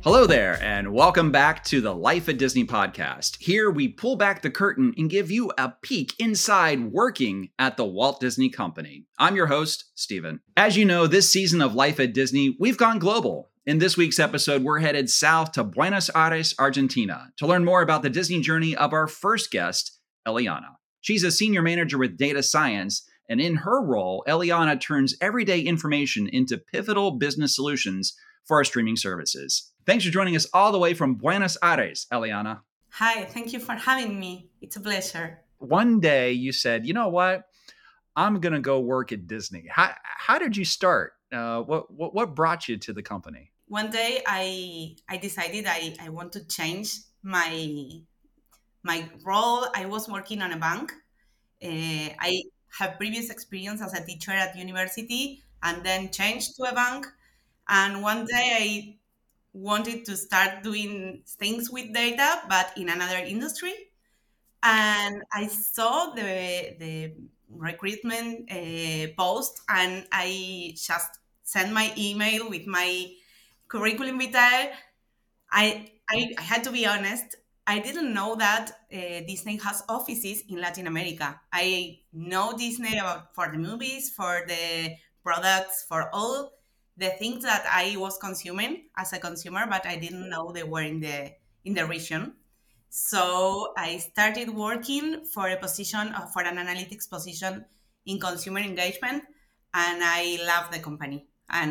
Hello there, and welcome back to the Life at Disney podcast. Here we pull back the curtain and give you a peek inside working at the Walt Disney Company. I'm your host, Steven. As you know, this season of Life at Disney, we've gone global. In this week's episode, we're headed south to Buenos Aires, Argentina, to learn more about the Disney journey of our first guest, Eliana. She's a senior manager with data science, and in her role, Eliana turns everyday information into pivotal business solutions for our streaming services. Thanks for joining us all the way from Buenos Aires, Eliana. Hi, thank you for having me. It's a pleasure. One day you said, you know what? I'm going to go work at Disney. How did you start? What brought you to the company? One day I decided I want to change my role. I was working on a bank. I have previous experience as a teacher at university and then changed to a bank. And one day I wanted to start doing things with data, but in another industry. And I saw the recruitment post, and I just sent my email with my curriculum vitae. I had to be honest. I didn't know that Disney has offices in Latin America. I know Disney for the movies, for the products, for all the things that I was consuming as a consumer, but I didn't know they were in the region. So I started working for a position for an analytics position in consumer engagement, and I love the company. And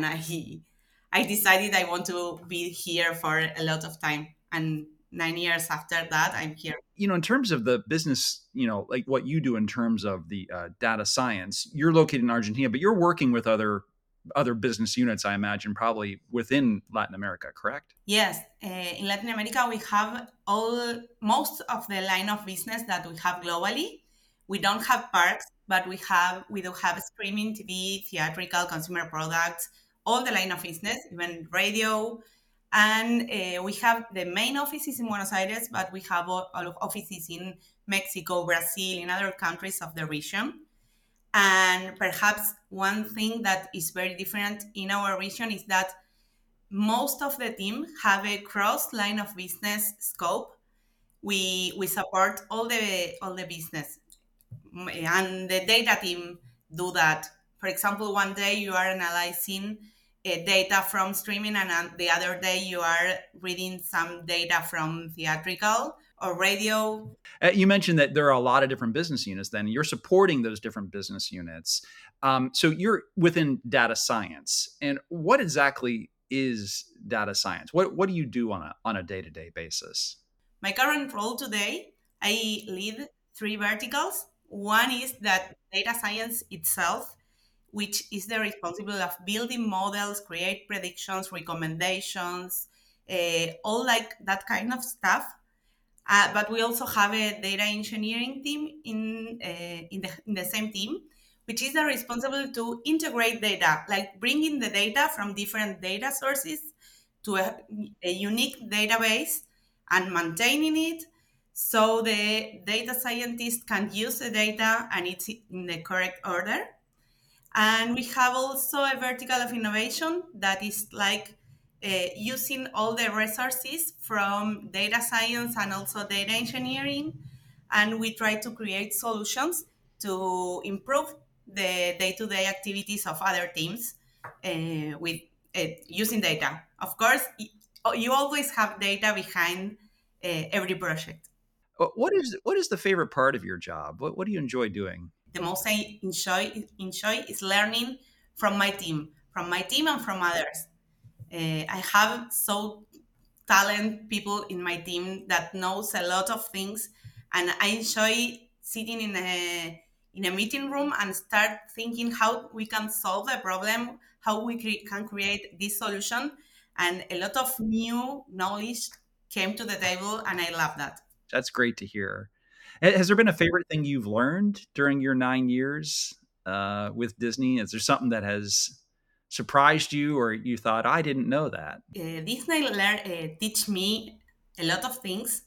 I decided I want to be here for a lot of time. And 9 years after that, I'm here. In terms of the business, like what you do in terms of the data science, you're located in Argentina, but you're working with other business units, I imagine, probably within Latin America, correct? Yes, in Latin America we have most of the line of business that we have globally. We don't have parks, but we do have streaming, TV, theatrical, consumer products, all the line of business, even radio, and we have the main offices in Buenos Aires, but we have all of offices in Mexico, Brazil, in other countries of the region. And perhaps one thing that is very different in our region is that most of the team have a cross line of business scope. We support all the business, and the data team do that. For example, one day you are analyzing data from streaming, and the other day you are reading some data from theatrical or radio. You mentioned that there are a lot of different business units. Then you're supporting those different business units. So you're within data science, and what exactly is data science? What do you do on a day-to-day basis? My current role today, I lead three verticals. One is that data science itself, which is the responsible of building models, create predictions, recommendations, all like that kind of stuff. But we also have a data engineering team in the same team, which is the responsible to integrate data, like bringing the data from different data sources to a unique database and maintaining it so the data scientist can use the data and it's in the correct order. And we have also a vertical of innovation that is like using all the resources from data science and also data engineering. And we try to create solutions to improve the day-to-day activities of other teams with using data. Of course, you always have data behind every project. What is the favorite part of your job? What do you enjoy doing? The most I enjoy is learning from my team and from others. I have so talent people in my team that knows a lot of things, and I enjoy sitting in a meeting room and start thinking how we can solve a problem, how we can create this solution, and a lot of new knowledge came to the table, and I love that. That's great to hear. Has there been a favorite thing you've learned during your 9 years with Disney? Is there something that has surprised you, or you thought, I didn't know that? Disney teach me a lot of things,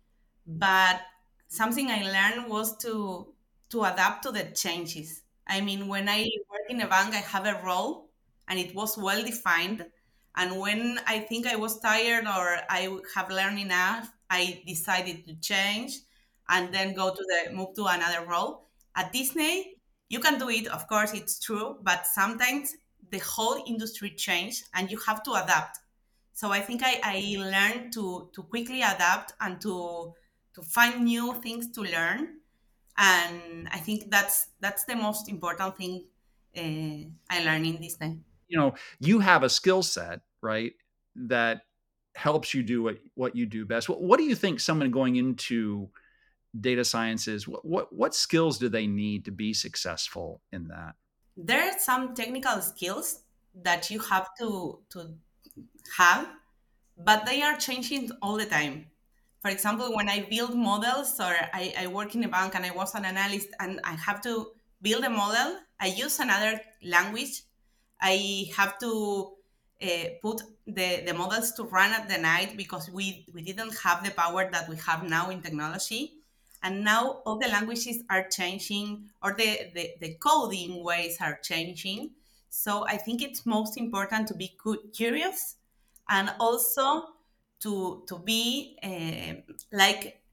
but something I learned was to adapt to the changes. I mean, when I work in a bank, I have a role and it was well defined. And when I think I was tired or I have learned enough, I decided to change and then go to the move to another role. At Disney, you can do it, of course, it's true, but sometimes the whole industry changed and you have to adapt. So I think I learned to quickly adapt and to find new things to learn. And I think that's the most important thing I learned in Disney. You have a skill set, right, that helps you do what you do best. What do you think someone going into data sciences, what skills do they need to be successful in that? There are some technical skills that you have to have, but they are changing all the time. For example, when I build models or I work in a bank and I was an analyst and I have to build a model, I use another language. I have to put the models to run at the night because we didn't have the power that we have now in technology. And now all the languages are changing or the coding ways are changing. So I think it's most important to be curious and also to be like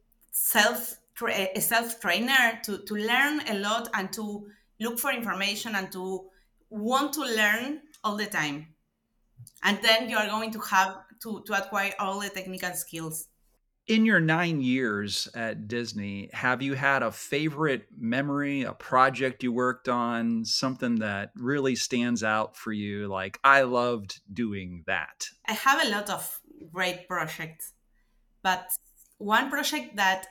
a self trainer to learn a lot and to look for information and to want to learn all the time, and then you are going to have to acquire all the technical skills. In your 9 years at Disney, have you had a favorite memory, a project you worked on, something that really stands out for you, like, "I loved doing that"? I have a lot of great projects, but one project that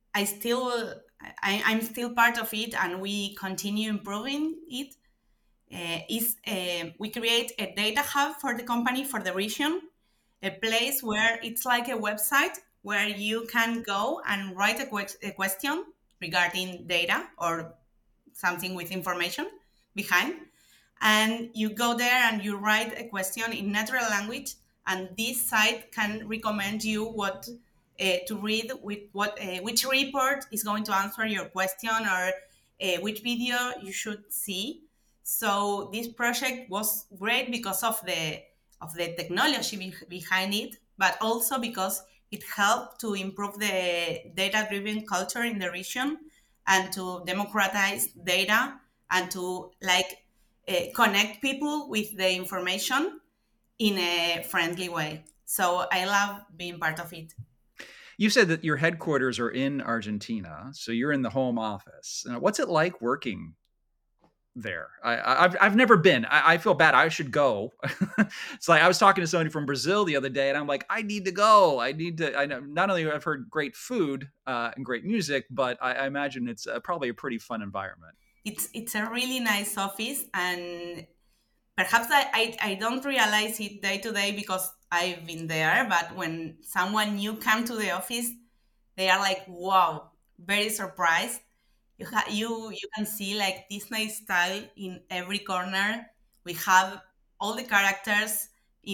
I'm still part of it and we continue improving it is we create a data hub for the company for the region, a place where it's like a website where you can go and write a question regarding data or something with information behind, and you go there and you write a question in natural language, and this site can recommend you what to read, with what which report is going to answer your question, or which video you should see. So this project was great because of the technology behind it, but also because it helped to improve the data driven culture in the region and to democratize data and to like connect people with the information in a friendly way. So I love being part of it. You said that your headquarters are in Argentina, so you're in the home office. What's it like working there? I've never been. I feel bad. I should go. It's like I was talking to somebody from Brazil the other day, and I'm like, I need to go. I need to. I know not only I've heard great food and great music, but I imagine it's probably a pretty fun environment. It's a really nice office, and perhaps I don't realize it day to day because I've been there. But when someone new come to the office, they are like, wow, very surprised. You can see like Disney style in every corner. We have all the characters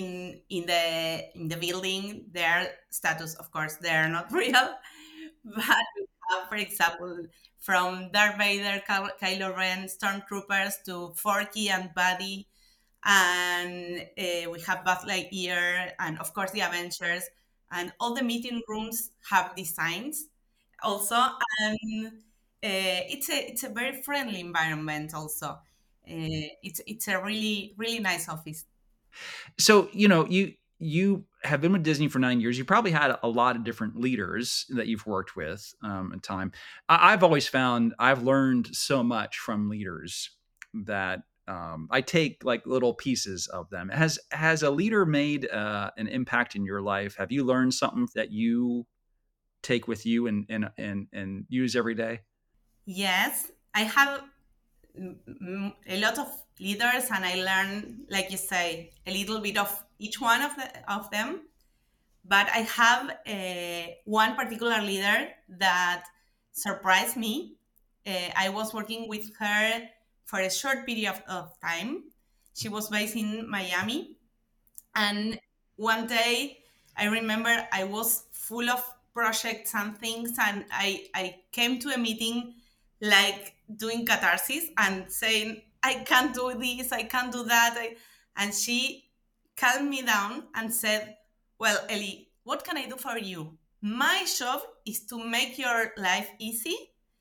in the building. Their status, of course, they are not real, but we have, for example, from Darth Vader, Kylo Ren, Stormtroopers to Forky and Buddy, and we have Buzz Lightyear, and of course the Avengers, and all the meeting rooms have designs also, and it's a very friendly environment also. It's a really nice office. So you have been with Disney for 9 years. You probably had a lot of different leaders that you've worked with in time. I've always found I've learned so much from leaders that I take like little pieces of them. Has a leader made an impact in your life? Have you learned something that you take with you and use every day? Yes, I have a lot of leaders, and I learn, like you say, a little bit of each one of them. But I have one particular leader that surprised me. I was working with her for a short period of time. She was based in Miami, and one day I remember I was full of projects and things, and I came to a meeting like doing catharsis and saying, I can't do this, I can't do that. And she calmed me down and said, well, Ellie, what can I do for you? My job is to make your life easy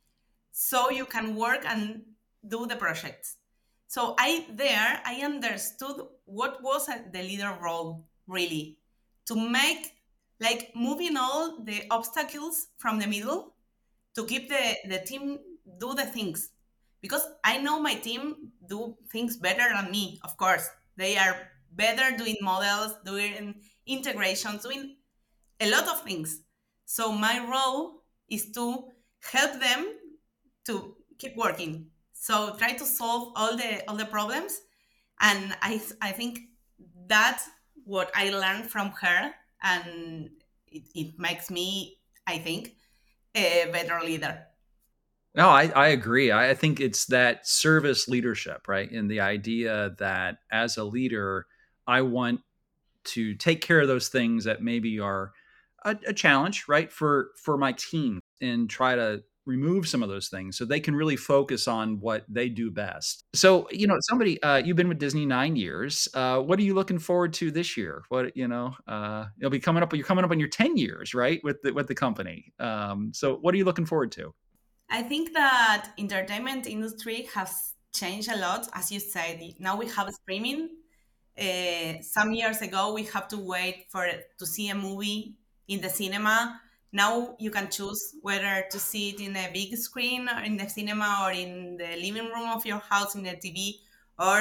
so you can work and do the projects. So I understood what was the leader role really, to make, like, moving all the obstacles from the middle to keep the team do the things, because I know my team do things better than me. Of course, they are better doing models, doing integrations, doing a lot of things. So my role is to help them to keep working. So try to solve all the problems, and I think that's what I learned from her, and it makes me, I think, a better leader. No, I agree. I think it's that service leadership, right? And the idea that as a leader, I want to take care of those things that maybe are a challenge, right, for my team, and try to remove some of those things so they can really focus on what they do best. So, somebody, you've been with Disney 9 years. What are you looking forward to this year? What, you'll be coming up. You're coming up on your 10 years, right, with the company. So, what are you looking forward to? I think that entertainment industry has changed a lot, as you said. Now we have streaming. Some years ago, we have to wait for to see a movie in the cinema. Now you can choose whether to see it in a big screen or in the cinema, or in the living room of your house in the TV, or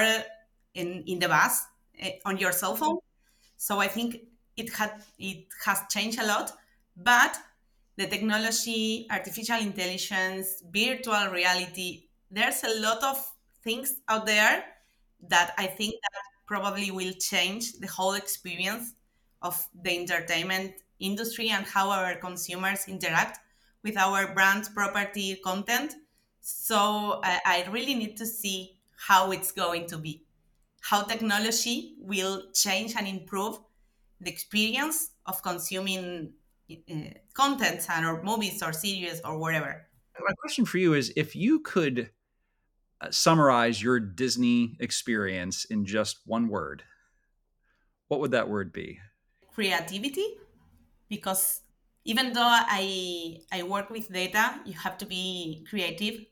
in the bus, on your cell phone. So I think it has changed a lot, but the technology, artificial intelligence, virtual reality, there's a lot of things out there that I think that probably will change the whole experience of the entertainment industry and how our consumers interact with our brand property content. So I really need to see how it's going to be, how technology will change and improve the experience of consuming content, and or movies or series or whatever. My question for you is, if you could summarize your Disney experience in just one word, what would that word be? Creativity, because even though I work with data, you have to be creative,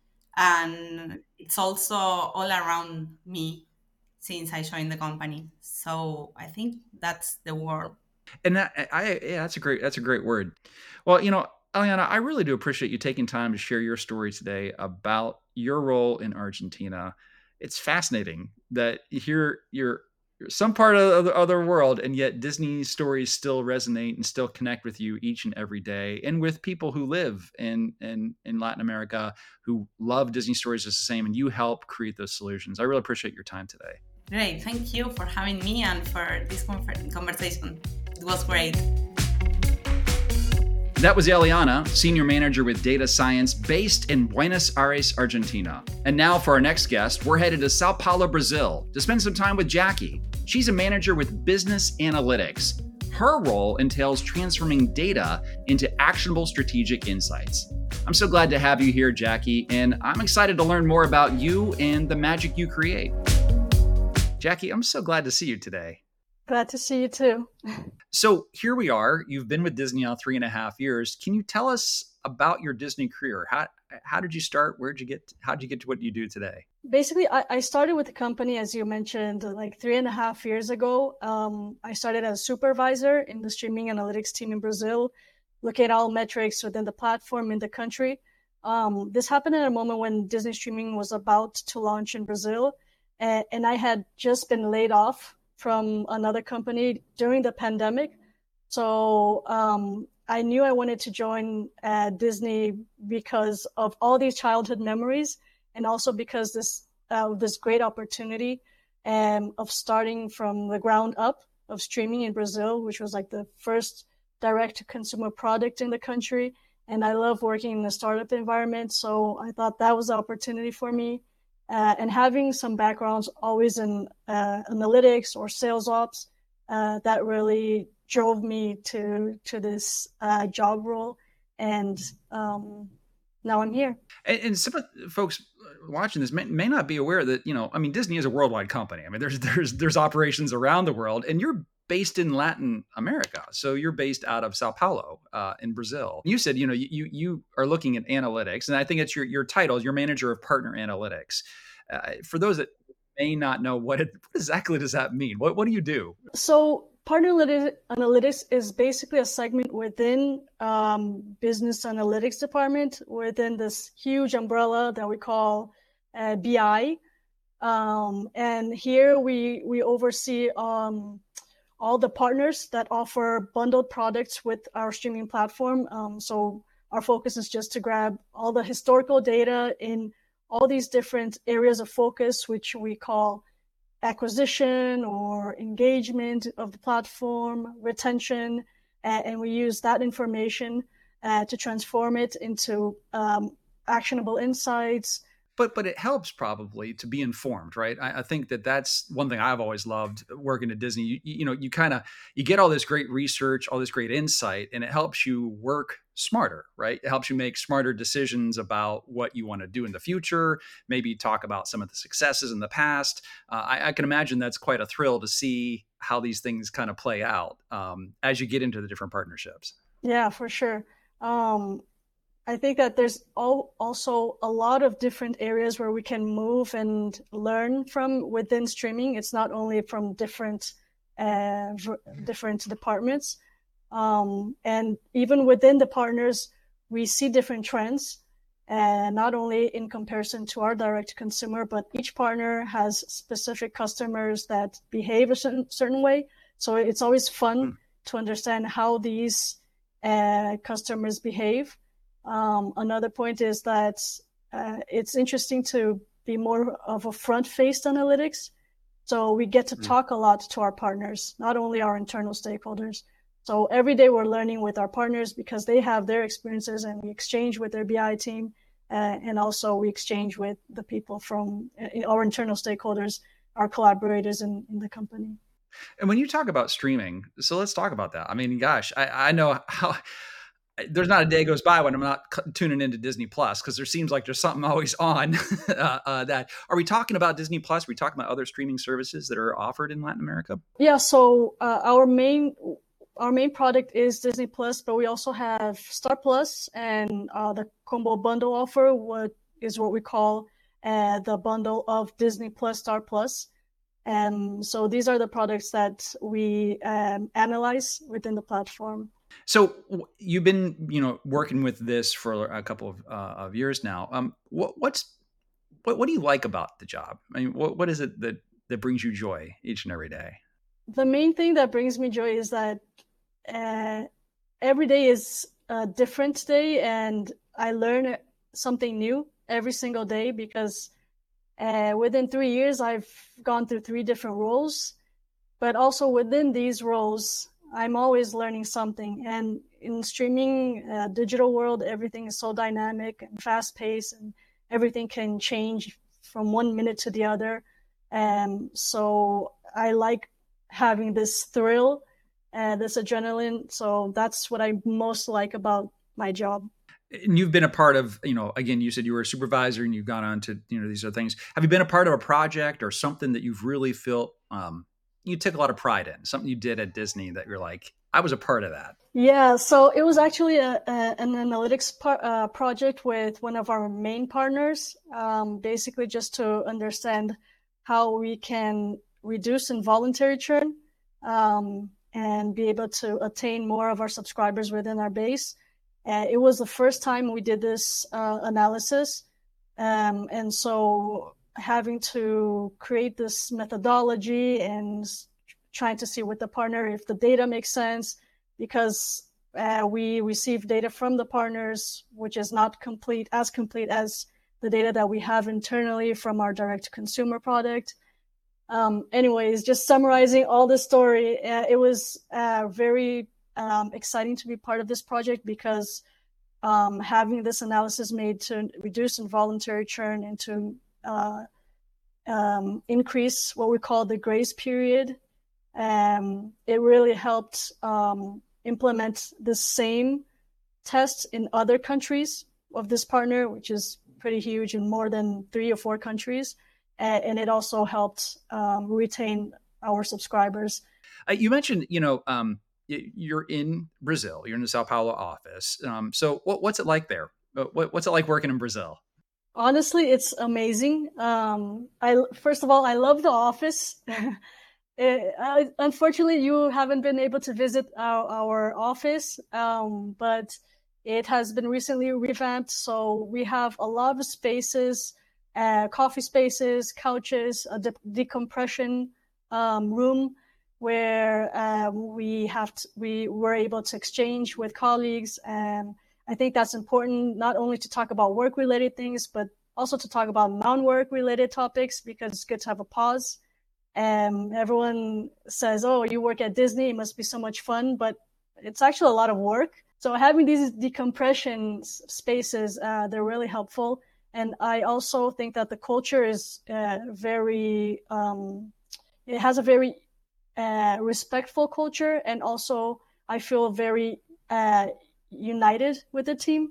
and it's also all around me since I joined the company. So I think that's the word. And yeah, that's a great word. Well, Eliana, I really do appreciate you taking time to share your story today about your role in Argentina. It's fascinating that you're some part of the other world, and yet Disney stories still resonate and still connect with you each and every day, and with people who live in Latin America who love Disney stories just the same, and you help create those solutions. I really appreciate your time today. Great. Thank you for having me and for this conversation. It was great. That was Eliana, Senior Manager with Data Science based in Buenos Aires, Argentina. And now for our next guest, we're headed to Sao Paulo, Brazil to spend some time with Jackie. She's a manager with Business Analytics. Her role entails transforming data into actionable strategic insights. I'm so glad to have you here, Jackie, and I'm excited to learn more about you and the magic you create. Jackie, I'm so glad to see you today. Glad to see you too. So here we are. You've been with Disney now 3.5 years. Can you tell us about your Disney career? How did you start? How did you get to what you do today? Basically, I started with the company, as you mentioned, like 3.5 years ago. I started as a supervisor in the streaming analytics team in Brazil, looking at all metrics within the platform in the country. This happened at a moment when Disney streaming was about to launch in Brazil, and I had just been laid off from another company during the pandemic. So I knew I wanted to join Disney because of all these childhood memories, and also because this great opportunity of starting from the ground up of streaming in Brazil, which was like the first direct-to-consumer product in the country. And I love working in a startup environment, so I thought that was the opportunity for me. And having some backgrounds always in analytics or sales ops, that really drove me to this job role. And now I'm here. And some of the folks watching this may not be aware that, I mean, Disney is a worldwide company. I mean, there's operations around the world, and you're based in Latin America. So you're based out of Sao Paulo in Brazil. You said, you are looking at analytics, and I think it's your title, you're manager of partner analytics. For those that may not know, what exactly does that mean? What do you do? So partner analytics is basically a segment within business analytics department within this huge umbrella that we call BI. And here we oversee all the partners that offer bundled products with our streaming platform. So our focus is just to grab all the historical data in all these different areas of focus, which we call acquisition or engagement of the platform, retention, and we use that information to transform it into actionable insights. But it helps probably to be informed, right? I think that's one thing I've always loved working at Disney. You get all this great research, all this great insight, and it helps you work smarter, right? It helps you make smarter decisions about what you want to do in the future. Maybe talk about some of the successes in the past. I can imagine that's quite a thrill to see how these things kind of play out as you get into the different partnerships. Yeah, for sure. I think that there's also a lot of different areas where we can move and learn from within streaming. It's not only from different departments. And even within the partners, we see different trends, not only in comparison to our direct consumer, but each partner has specific customers that behave a certain way. So it's always fun to understand how these customers behave. Another point is that it's interesting to be more of a front-faced analytics. So we get to talk a lot to our partners, not only our internal stakeholders. So every day we're learning with our partners because they have their experiences, and we exchange with their BI team. And also we exchange with the people from our internal stakeholders, our collaborators in the company. And when you talk about streaming, so let's talk about that. I mean, gosh, I know how there's not a day goes by when I'm not tuning into Disney Plus, because there seems like there's something always on. That are we talking about Disney Plus? Are we talking about other streaming services that are offered in Latin America? Yeah. So our main product is Disney Plus, but we also have Star Plus and the combo bundle offer, what we call the bundle of Disney Plus, Star Plus. And so these are the products that we analyze within the platform. So you've been, working with this for a couple of years now. What do you like about the job? I mean, what is it that brings you joy each and every day? The main thing that brings me joy is that every day is a different day, and I learn something new every single day because within 3 years, I've gone through 3 different roles, but also within these roles, I'm always learning something. And in streaming, digital world, everything is so dynamic and fast paced, and everything can change from 1 minute to the other. So I like having this thrill, this adrenaline. So that's what I most like about my job. And you've been a part of, again, you said you were a supervisor and you've gone on to, these other things. Have you been a part of a project or something that you've really felt you took a lot of pride in, something you did at Disney that you're like, I was a part of that? Yeah, so it was actually an analytics project with one of our main partners, basically just to understand how we can reduce involuntary churn and be able to attain more of our subscribers within our base. It was the first time we did this analysis. And so having to create this methodology and trying to see with the partner if the data makes sense, because we receive data from the partners, which is not complete as the data that we have internally from our direct consumer product. Anyways, just summarizing all the story, it was very exciting to be part of this project because having this analysis made to reduce involuntary churn and to increase what we call the grace period, it really helped implement the same tests in other countries. of this partner, which is pretty huge in more than 3 or 4 countries. And it also helped retain our subscribers. You mentioned, you're in Brazil. You're in the Sao Paulo office. So what's it like there? What's it like working in Brazil? Honestly, it's amazing. First of all, I love the office. Unfortunately, you haven't been able to visit our office, but it has been recently revamped. So we have a lot of spaces, coffee spaces, couches, a decompression room where we were able to exchange with colleagues. And I think that's important, not only to talk about work-related things, but also to talk about non-work related topics, because it's good to have a pause. Everyone says, oh, you work at Disney, it must be so much fun, but it's actually a lot of work. So having these decompression spaces, they're really helpful. And I also think that the culture is it has a very respectful culture. And also I feel very united with the team.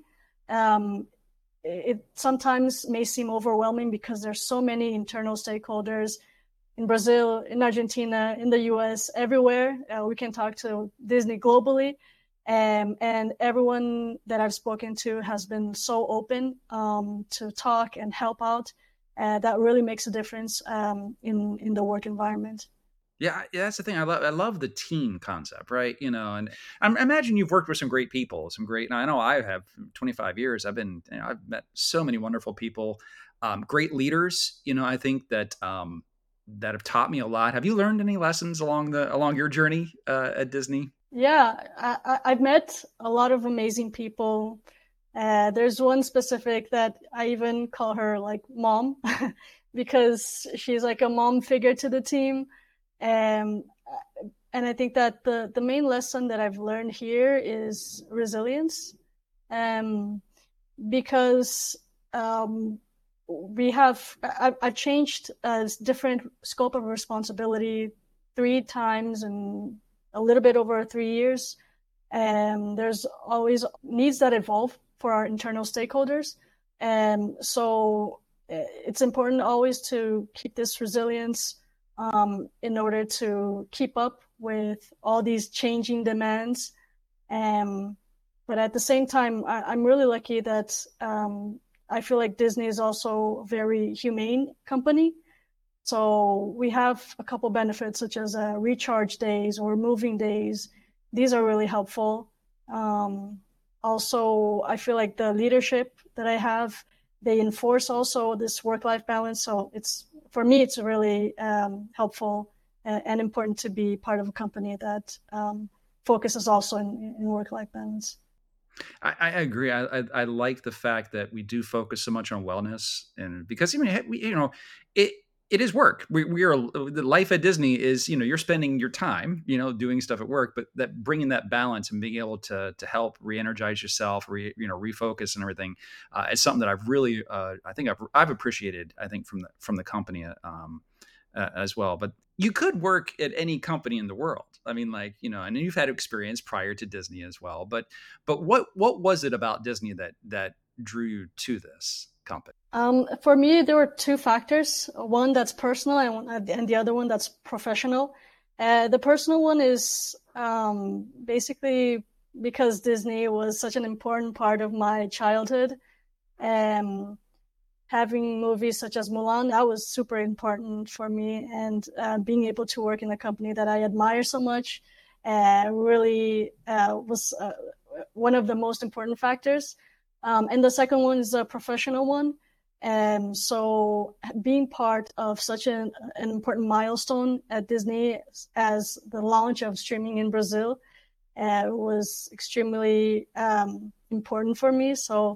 It sometimes may seem overwhelming because there's so many internal stakeholders in Brazil, in Argentina, in the US, everywhere. We can talk to Disney globally. And everyone that I've spoken to has been so open to talk and help out. That really makes a difference in the work environment. Yeah, that's the thing. I love the team concept, right? And I imagine you've worked with some great people, and I know I have 25 years. I've met so many wonderful people, great leaders. I think that that have taught me a lot. Have you learned any lessons along your journey at Disney? Yeah, I've met a lot of amazing people. There's one specific that I even call her like mom because she's like a mom figure to the team. And I think that the main lesson that I've learned here is resilience. Because I've changed a different scope of responsibility 3 times in a little bit over 3 years. And there's always needs that evolve for our internal stakeholders. And so it's important always to keep this resilience in order to keep up with all these changing demands. But at the same time, I'm really lucky that I feel like Disney is also a very humane company. So we have a couple benefits such as recharge days or moving days. These are really helpful. Also, I feel like the leadership that I have, they enforce also this work-life balance. So for me, it's really helpful and important to be part of a company that focuses also in work-life balance. I agree. I like the fact that we do focus so much on wellness, and because it is work. We are the life at Disney is you're spending your time doing stuff at work, but that bringing that balance and being able to help re-energize yourself, refocus and everything is something that I've really I think I've appreciated from the company as well. But you could work at any company in the world. I mean, and you've had experience prior to Disney as well. But what was it about Disney that drew you to this company? For me, there were 2 factors. One that's personal and the other one that's professional. The personal one is basically because Disney was such an important part of my childhood. Having movies such as Mulan, that was super important for me. And being able to work in a company that I admire so much really was one of the most important factors. And the second one is a professional one. So being part of such an important milestone at Disney as the launch of streaming in Brazil was extremely important for me. So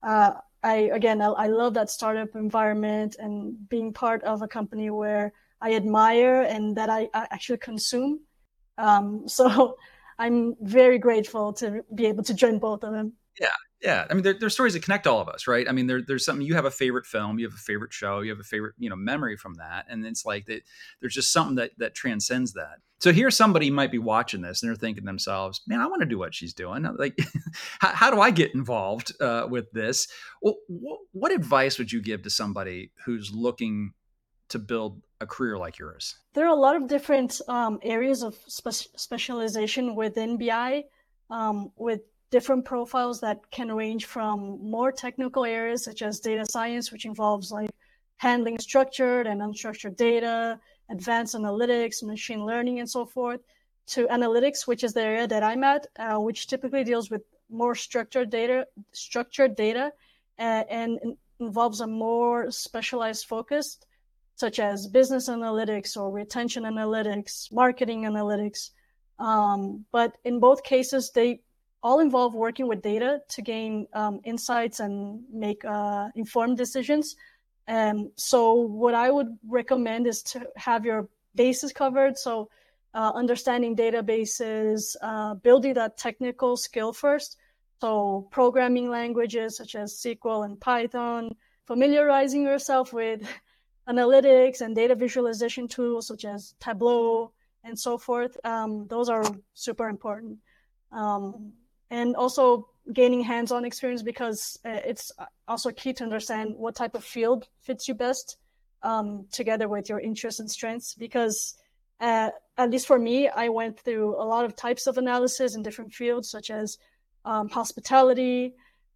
I love that startup environment and being part of a company where I admire and that I actually consume. So I'm very grateful to be able to join both of them. Yeah. Yeah, I mean, there's stories that connect all of us, right? I mean, there's something, you have a favorite film, you have a favorite show, you have a favorite, memory from that, and it's like that. There's just something that transcends that. So here, somebody might be watching this and they're thinking to themselves, "Man, I want to do what she's doing. Like, how do I get involved with this?" Well, what advice would you give to somebody who's looking to build a career like yours? There are a lot of different areas of specialization within BI, with different profiles that can range from more technical areas such as data science, which involves like handling structured and unstructured data, advanced analytics, machine learning, and so forth, to analytics, which is the area that I'm at, which typically deals with more structured data, and involves a more specialized focus, such as business analytics or retention analytics, marketing analytics. But in both cases, they all involve working with data to gain insights and make informed decisions. So what I would recommend is to have your bases covered. So understanding databases, building that technical skill first. So programming languages such as SQL and Python, familiarizing yourself with analytics and data visualization tools such as Tableau and so forth. Those are super important. And also gaining hands-on experience, because it's also key to understand what type of field fits you best, together with your interests and strengths. Because at least for me, I went through a lot of types of analysis in different fields, such as hospitality,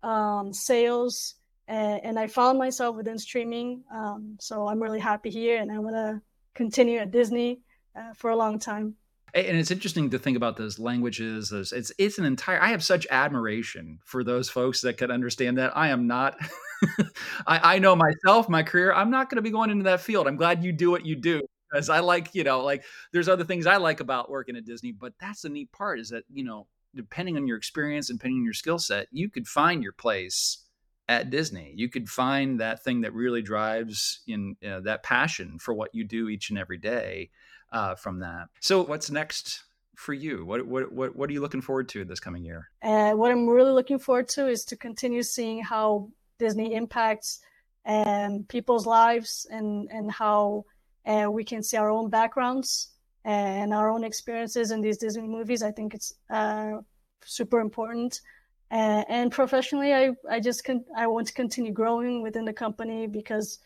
sales, and I found myself within streaming. So I'm really happy here, and I want to continue at Disney for a long time. And it's interesting to think about those languages. It's an entire, I have such admiration for those folks that can understand that. I am not, I know myself, my career, I'm not going to be going into that field. I'm glad you do what you do, because I like, like there's other things I like about working at Disney, but that's the neat part, is that, depending on your experience and depending on your skill set, you could find your place at Disney. You could find that thing that really drives in that passion for what you do each and every day. From that. So what's next for you? What are you looking forward to this coming year? What I'm really looking forward to is to continue seeing how Disney impacts people's lives, and how we can see our own backgrounds and our own experiences in these Disney movies. I think it's super important. And professionally, I want to continue growing within the company, because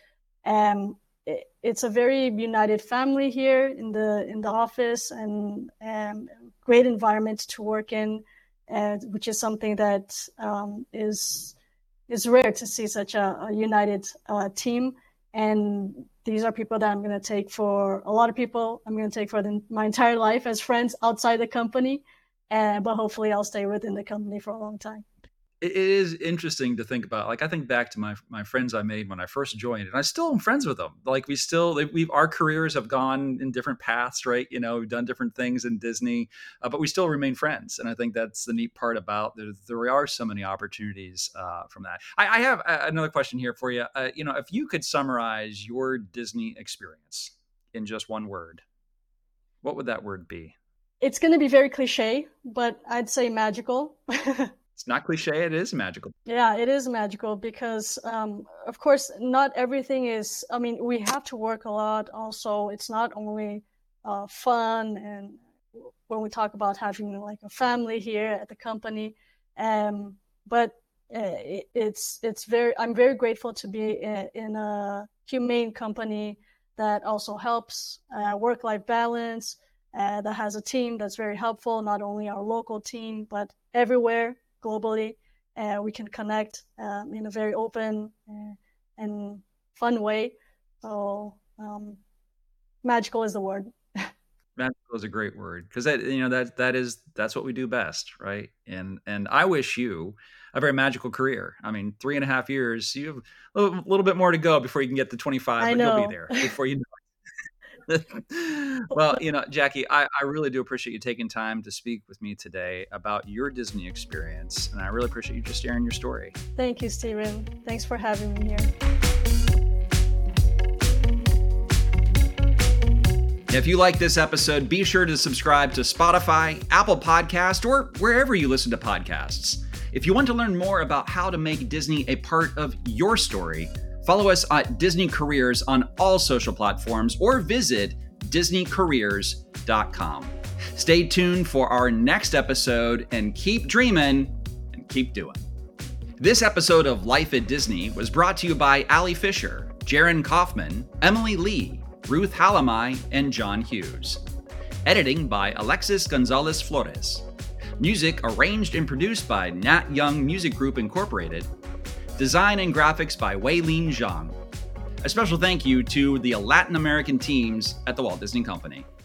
it's a very united family here in the office, and great environment to work in, which is something that is rare to see, such a united team. And these are people that I'm going to take for a lot of people. I'm going to take for my entire life as friends outside the company, but hopefully I'll stay within the company for a long time. It is interesting to think about. Like, I think back to my friends I made when I first joined, and I still am friends with them. Like, our careers have gone in different paths, right? We've done different things in Disney, but we still remain friends. And I think that's the neat part about there are so many opportunities from that. I have another question here for you. If you could summarize your Disney experience in just one word, what would that word be? It's going to be very cliche, but I'd say magical. It's not cliche. It is magical. Yeah, it is magical, because, of course, not everything is, we have to work a lot. Also, it's not only fun. And when we talk about having like a family here at the company, but I'm very grateful to be in a humane company that also helps work-life balance, that has a team that's very helpful, not only our local team, but everywhere globally. We can connect in a very open and fun way. So magical is the word. Magical is a great word, because that's what we do best, right? And I wish you a very magical career. 3.5 years, you have a little bit more to go before you can get to 25, but you'll be there before you know it. Well, Jackie, I really do appreciate you taking time to speak with me today about your Disney experience, and I really appreciate you just sharing your story. Thank you, Steven. Thanks for having me here. If you like this episode, be sure to subscribe to Spotify, Apple Podcast, or wherever you listen to podcasts. If you want to learn more about how to make Disney a part of your story, follow us at Disney Careers on all social platforms or visit DisneyCareers.com. Stay tuned for our next episode and keep dreaming and keep doing. This episode of Life at Disney was brought to you by Ali Fisher, Jaron Kaufman, Emily Lee, Ruth Hallamai, and John Hughes. Editing by Alexis Gonzalez Flores. Music arranged and produced by Nat Young Music Group Incorporated. Design and graphics by Weilin Zhang. A special thank you to the Latin American teams at the Walt Disney Company.